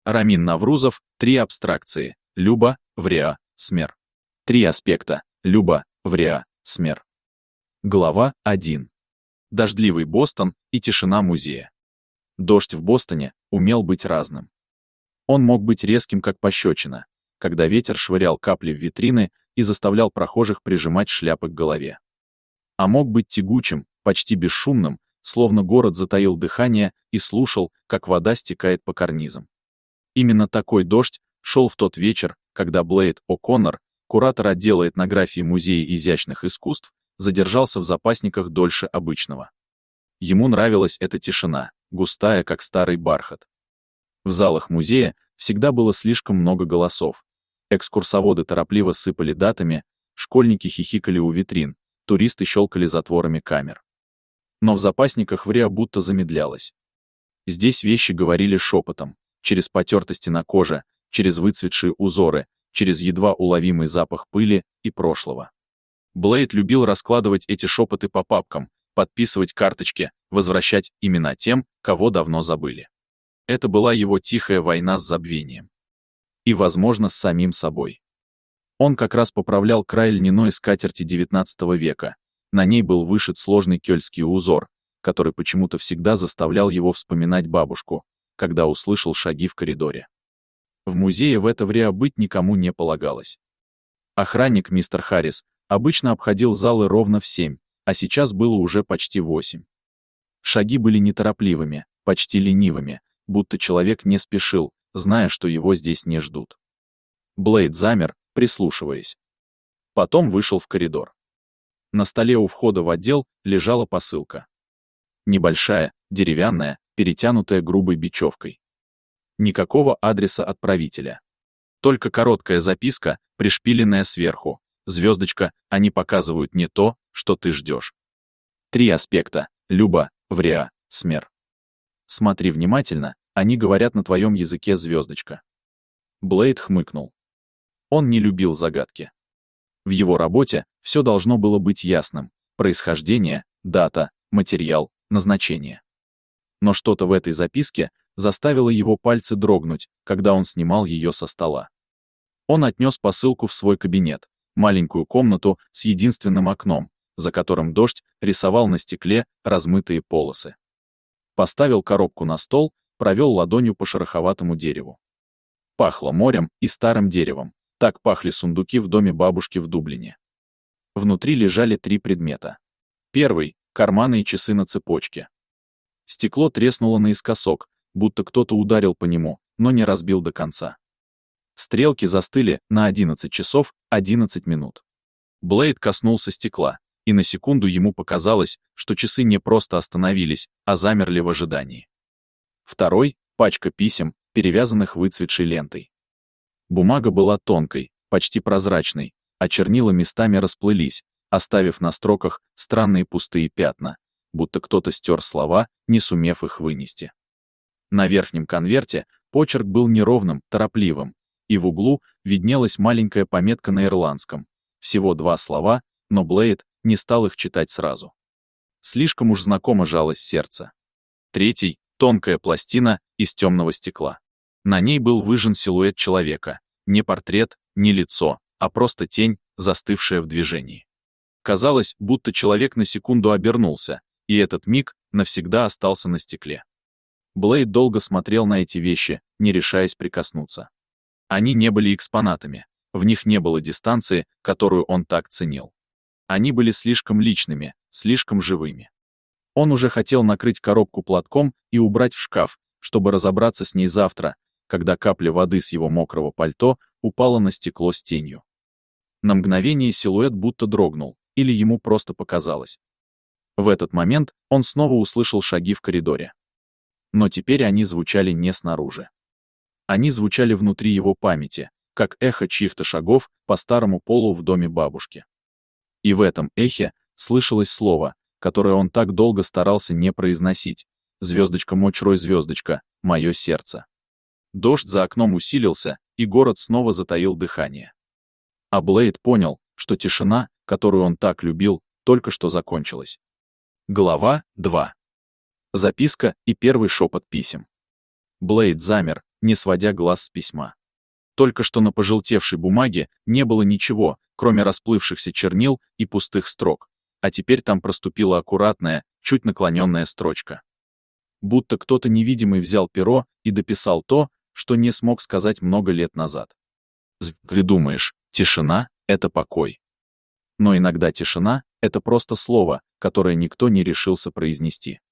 Рамин Наврузов, 3 абстракции. Люба, Вреа, Смер. 3 аспекта. Люба, Вреа, Смер. Глава 1. Дождливый Бостон и тишина музея. Дождь в Бостоне умел быть разным. Он мог быть резким, как пощечина, когда ветер швырял капли в витрины и заставлял прохожих прижимать шляпы к голове. А мог быть тягучим, почти бесшумным, словно город затаил дыхание и слушал, как вода стекает по карнизам. Именно такой дождь шел в тот вечер, когда Блейд О'Коннор, куратор отдела этнографии Музея изящных искусств, задержался в запасниках дольше обычного. Ему нравилась эта тишина, густая, как старый бархат. В залах музея всегда было слишком много голосов. Экскурсоводы торопливо сыпали датами, школьники хихикали у витрин, туристы щелкали затворами камер. Но в запасниках Вреа будто замедлялось. Здесь вещи говорили шепотом, через потертости на коже, через выцветшие узоры, через едва уловимый запах пыли и прошлого. Блейд любил раскладывать эти шепоты по папкам, подписывать карточки, возвращать имена тем, кого давно забыли. Это была его тихая война с забвением. И, возможно, с самим собой. Он как раз поправлял край льняной скатерти XIX века. На ней был вышит сложный кельтский узор, который почему-то всегда заставлял его вспоминать бабушку, когда услышал шаги в коридоре. В музее в это время быть никому не полагалось. Охранник мистер Харрис обычно обходил залы ровно в 7, а сейчас было уже почти 8. Шаги были неторопливыми, почти ленивыми, будто человек не спешил, зная, что его здесь не ждут. Блейд замер, прислушиваясь. Потом вышел в коридор. На столе у входа в отдел лежала посылка. Небольшая, деревянная, перетянутая грубой бечевкой. Никакого адреса отправителя. Только короткая записка, пришпиленная сверху. Звездочка, они показывают не то, что ты ждешь. 3 аспекта. Люба, Вреа, Смер. Смотри внимательно, они говорят на твоем языке, звездочка. Блейд хмыкнул. Он не любил загадки. В его работе все должно было быть ясным. Происхождение, дата, материал, назначение. Но что-то в этой записке заставило его пальцы дрогнуть, когда он снимал ее со стола. Он отнес посылку в свой кабинет, маленькую комнату с единственным окном, за которым дождь рисовал на стекле размытые полосы. Поставил коробку на стол, провел ладонью по шероховатому дереву. Пахло морем и старым деревом. Так пахли сундуки в доме бабушки в Дублине. Внутри лежали 3 предмета. Первый — карманы и часы на цепочке. Стекло треснуло наискосок, будто кто-то ударил по нему, но не разбил до конца. Стрелки застыли на 11 часов 11 минут. Блейд коснулся стекла, и на секунду ему показалось, что часы не просто остановились, а замерли в ожидании. Второй — пачка писем, перевязанных выцветшей лентой. Бумага была тонкой, почти прозрачной, а чернила местами расплылись, оставив на строках странные пустые пятна, будто кто-то стер слова, не сумев их вынести. На верхнем конверте почерк был неровным, торопливым, и в углу виднелась маленькая пометка на ирландском. Всего 2 слова, но Блейд не стал их читать сразу. Слишком уж знакомо жалось сердце. Третий — тонкая пластина из темного стекла. На ней был выжжен силуэт человека, не портрет, не лицо, а просто тень, застывшая в движении. Казалось, будто человек на секунду обернулся, и этот миг навсегда остался на стекле. Блейд долго смотрел на эти вещи, не решаясь прикоснуться. Они не были экспонатами, в них не было дистанции, которую он так ценил. Они были слишком личными, слишком живыми. Он уже хотел накрыть коробку платком и убрать в шкаф, чтобы разобраться с ней завтра, когда капля воды с его мокрого пальто упала на стекло с тенью. На мгновение силуэт будто дрогнул, или ему просто показалось. В этот момент он снова услышал шаги в коридоре. Но теперь они звучали не снаружи. Они звучали внутри его памяти, как эхо чьих-то шагов по старому полу в доме бабушки. И в этом эхе слышалось слово, которое он так долго старался не произносить. «Звездочка, мочрой звездочка, мое сердце». Дождь за окном усилился, и город снова затаил дыхание. А Блейд понял, что тишина, которую он так любил, только что закончилась. Глава 2. Записка и первый шепот писем. Блейд замер, не сводя глаз с письма. Только что на пожелтевшей бумаге не было ничего, кроме расплывшихся чернил и пустых строк, а теперь там проступила аккуратная, чуть наклоненная строчка. Будто кто-то невидимый взял перо и дописал то, что не смог сказать много лет назад. Ты думаешь, тишина — это покой. Но иногда тишина — это просто слово, которое никто не решился произнести.